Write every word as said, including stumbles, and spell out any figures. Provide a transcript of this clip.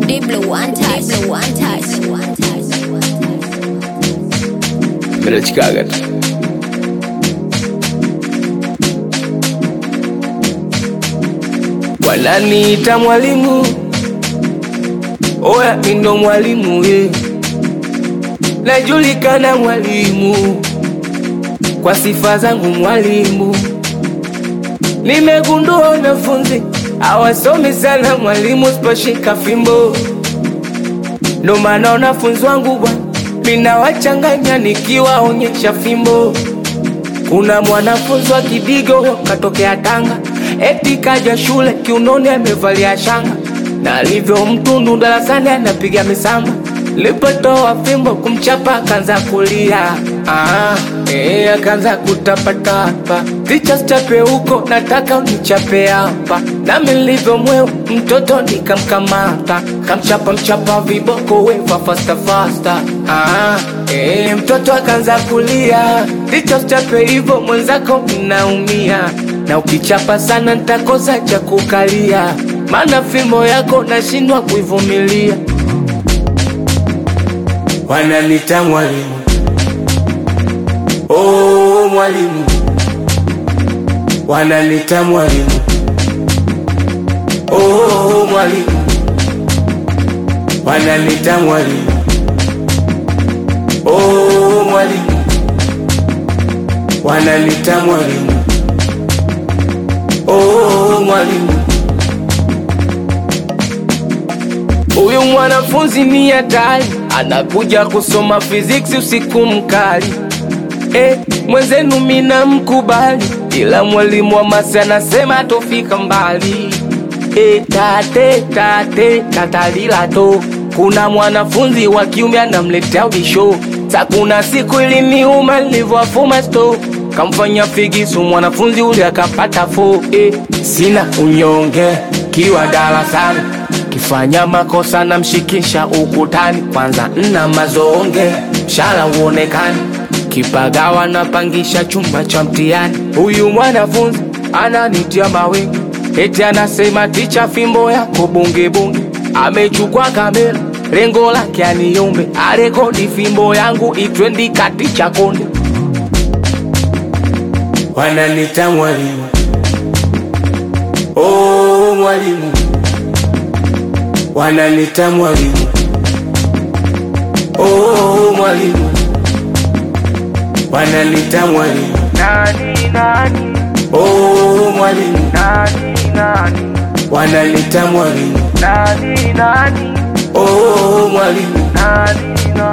Deep blue one touch, blue one touch, blue one touch. Mira Chicago. Wananiita mwalimu, oya mimi ndo mwalimu ye. Najulikana mwalimu, kwa sifa zangu mwalimu. Nimegundua wanafunzi hawasomi sana mwalimu siposhika fimbo. Ndo maana wanafunzi wangu bwana mina wachanganya nikiwaonyesha fimbo. Kuna mwanafunzi wa Kidigo katokea Tanga, eti kaja shule kiunoni amevalia shanga, na alivyo mtundu darasani anapiga misamba. Lipotoa fimbo kumchapa kanza kulia, ah, eh, kanza kutapatapa. Teacher chape huko nataka unichape hapa. Na nilivyo mweo mtoto nikamkamata, kamchapa mchapa viboko weva faster faster. Ah, eh, mtoto akaanza kulia. Teacher chape hivyo mwenzako mnaumia, na ukichapa sana nitakosa cha kukalia, maana fimbo yako nashindwa kuivumilia. Wananiita mwalimu, oh mwalimu. Wananiita mwalimu, oh mwalimu. Wananiita mwalimu, oh mwalimu. Wananiita mwalimu, oh mwalimu. Huyu mwanafunzi ni hatari, anakuja kusoma physics usiku mkali. Eh, mwenzenu mina mkubali, ila mwalimu wa masi anasema tofika mbali. Eh, tate tate tatalila to. Kuna mwanafunzi wa kiume anamletea ubisho. Sa kuna siku iliniuma nilivyoafuma sto, kamfanya figisu mwanafunzi ule akapata fo. Eh, sina unyonge kiwa darasani, kifanya makosa na mshikisha ukutani. Kwanza nna mazonge mshala uonekani, kipagawa na pangisha chumba cha mtihani. Huyu mwanafunzi ananitia mawe, eti anasema ticha fimbo yako bunge bunge. Amechukua kamera lengo lake aniombe arekodi fimbo yangu itrendi katicha konde. Wananiita mwalimu, oh mwalimu. Wananiita mwalimu, oh mwalimu. Wananiita mwalimu, Nani nani, oh mwalimu. nani nani, Wananiita mwalimu, nani nani, oh mwalimu. nani nani.